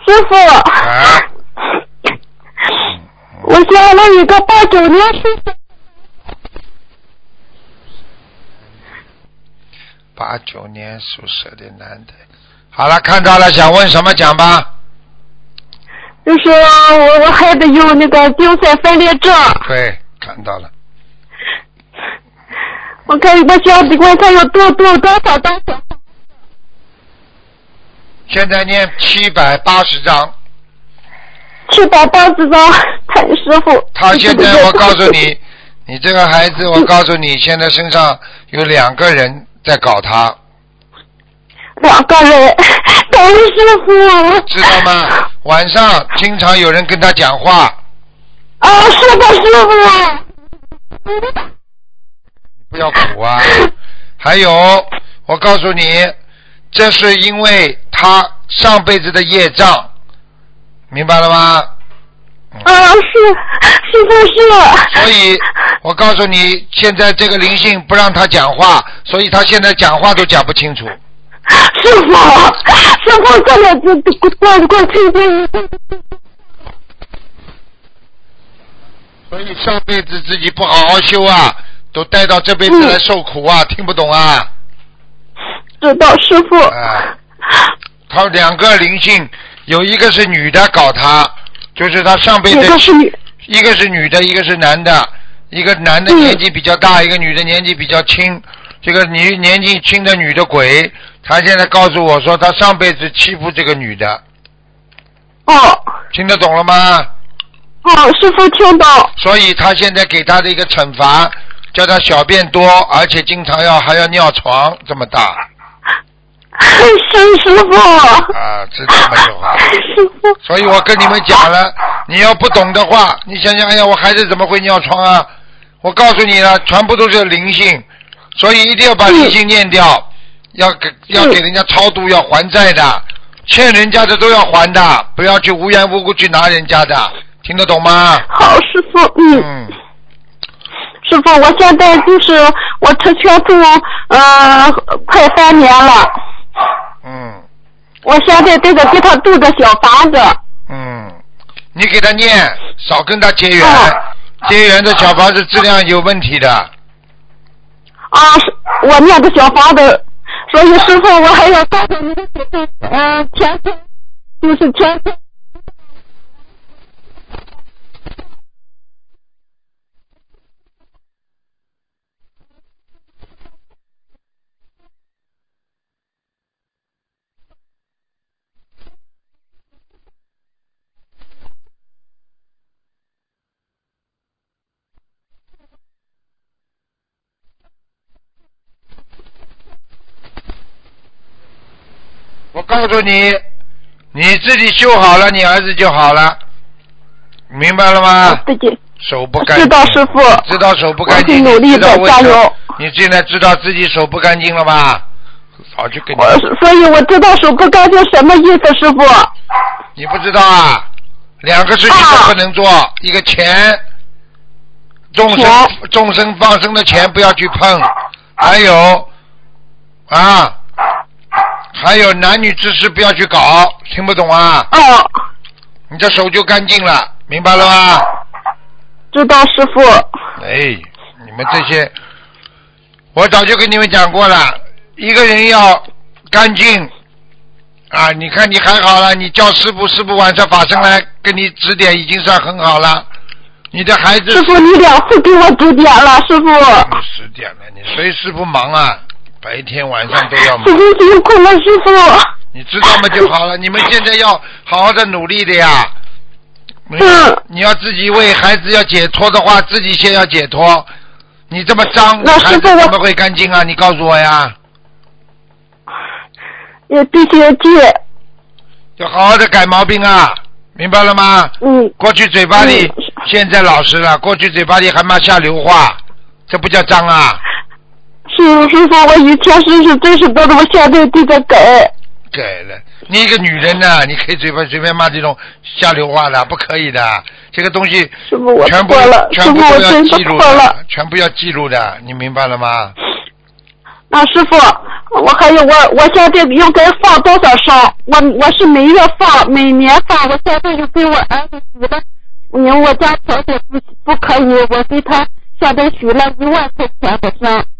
师傅。 啊。 我想了一个89年属蛇。 89年属蛇的男的。好了，看到了，想问什么讲吧。 就是我孩子有那个韭菜分裂症。 对，看到了。 我看我想问他要多少张？ 现在念780章。 780张，师傅。 他现在我告诉你，你这个孩子，我告诉你，现在身上有2个人在搞他。 2个人，感恩师傅。 知道吗？晚上经常有人跟他讲话。 啊，是的，师傅。 你不要苦啊！还有，我告诉你，这是因为他上辈子的业障，明白了吗？ 师傅是。 所以，我告诉你，现在这个灵性不让他讲话，所以他现在讲话都讲不清楚。 师傅，这两子过听听。 所以上辈子自己不好好修啊，都带到这辈子来受苦啊，听不懂啊？ 知道，师傅。 他2个灵性，有一个是女的搞他，就是他上辈子一个是女的，一个是男的，一个男的年纪比较大，一个女的年纪比较轻。这个年纪轻的女的鬼，他现在告诉我说，他上辈子欺负这个女的。听得懂了吗？ 师傅听到。 所以他现在给他的一个惩罚，叫他小便多，而且经常还要尿床，这么大。 师傅。 知道吗？就好。 师傅。 所以我跟你们讲了，你要不懂的话，你想想，哎呀，我孩子怎么会尿床啊？我告诉你了，全部都是灵性。所以一定要把灵性念掉，要给人家超度，要还债的，欠人家的都要还的，不要去无缘无故去拿人家的，听得懂吗？ 好，师傅。师傅，我现在就是我吃全素快3年了。我现在这个给他度个小房子。 你给他念，少跟他结缘，结缘的小房子质量有问题的。 我念的小房子，所以师傅我还要告诉你的前天就是前天。 我告诉你，你自己修好了，你儿子就好了，明白了吗？ 自己手不干净。 知道，师傅。 知道手不干净， 我会努力的，加油。 你现在知道自己手不干净了吧？早就跟你。 所以我知道手不干净什么意思，师傅。 你不知道啊？2个事情都不能做，一个钱，众生放生的钱不要去碰，还有男女之事不要去搞，听不懂啊？你这手就干净了，明白了吗？ 知道，师傅。 你们这些，我早就跟你们讲过了，一个人要干净啊！你看你还好了，你叫师傅，师傅晚上法身来跟你指点，已经算很好了。你的孩子， 师傅你2次给我指点了，师傅。 你指点了，你随师傅忙啊，白天晚上都要忙。 师傅辛苦了，师傅。 你知道吗就好了，你们现在要好好的努力的呀。你要自己为孩子要解脱的话，自己先要解脱。你这么脏，孩子怎么会干净啊？你告诉我呀。 也必须戒。 要好好的改毛病啊，明白了吗？过去嘴巴里，现在老实了，过去嘴巴里还骂下流话，这不叫脏啊。 师傅，我以前真是多的，我现在都在改。 改了，你一个女人呢，你可以随便骂这种下流话的，不可以的。这个东西全部都要记录的，全部要记录的，你明白了吗？ 师傅，我还有我现在应该放多少烧？我是每月放，每年放。我现在又给我儿子许了，因为我家条件不可以，我给他现在许了1万块钱的香。